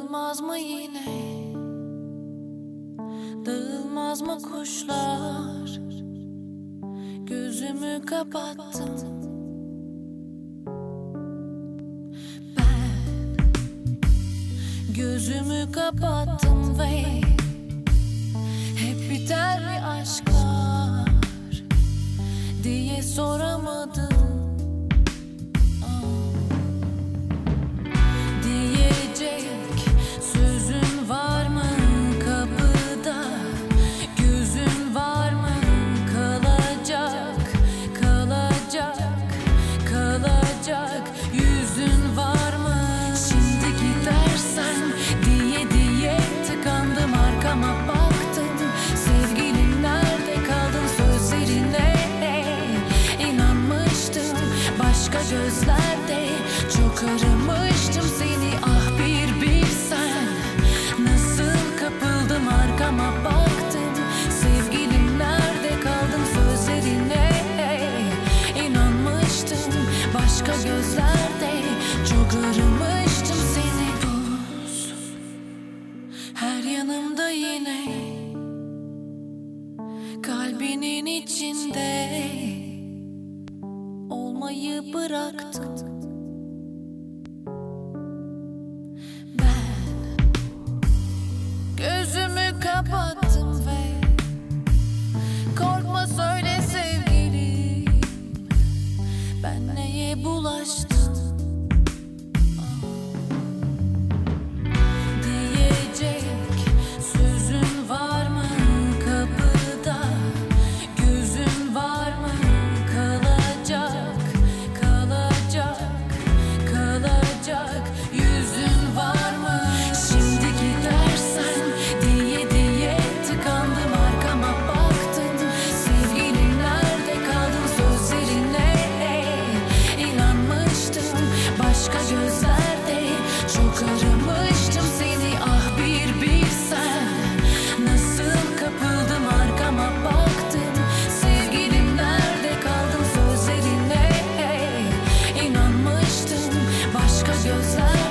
Dağılmaz mı yine? Dağılmaz mı kuşlar? Gözümü kapattım. Ben gözümü kapattım ve hep biter mi aşklar diye soramadım. Yüzün var mı? Şimdi gidersen diye tıkandım, arkama baktım. Sevgilim nerede kaldın, sözlerine inanmıştım. Başka gözlerde çok aramıştım seni. Ah bir bilsen nasıl kapıldım, arkama baktım. Sevgilim nerede kaldın, sözlerine inanmıştım. Başka gözlerde çok aramıştım seni. Buz her yanımda yine, kalbinin içinde olmayı bıraktım. Ben gözümü kapattım ve korkma söyle sevgilim, ben neye bulaştım? Diyecek sözün var mı kapıda? Gözün var mı? Kalacak yüzün var mı? Şimdi gidersen diye tıkandım, arkama baktım. Sevgilim nerede kaldın, sözlerine inanmıştım. Başka gözlerde çok aramıştım seni. Ah bir bilsen nasıl kapıldım, arkama baktım. Sevgilim nerede kaldın, sözlerine inanmıştım. Başka gözler